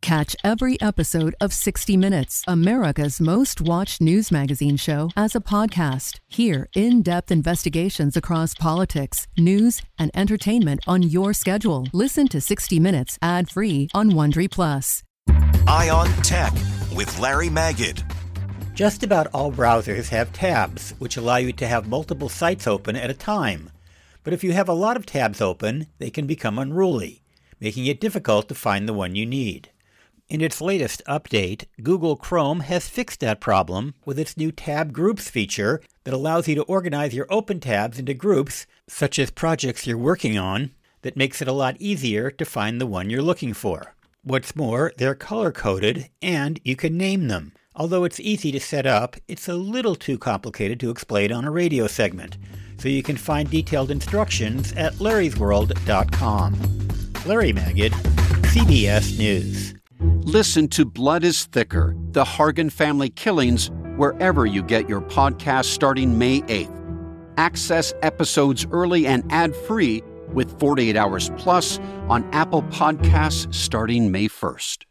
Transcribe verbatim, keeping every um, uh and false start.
Catch every episode of sixty minutes, America's most watched news magazine show, as a podcast. Hear in-depth investigations across politics, news, and entertainment on your schedule. Listen to sixty minutes ad-free on Wondery Plus. Eye on Tech with Larry Magid. Just about all browsers have tabs, which allow you to have multiple sites open at a time. But if you have a lot of tabs open, they can become unruly, making it difficult to find the one you need. In its latest update, Google Chrome has fixed that problem with its new Tab Groups feature that allows you to organize your open tabs into groups, such as projects you're working on, that makes it a lot easier to find the one you're looking for. What's more, they're color-coded, and you can name them. Although it's easy to set up, it's a little too complicated to explain on a radio segment, so you can find detailed instructions at larrys world dot com. Larry Magid, C B S News. Listen to Blood is Thicker, The Hargan Family Killings, wherever you get your podcast starting May eighth. Access episodes early and ad-free with forty-eight hours Plus on Apple Podcasts starting May first.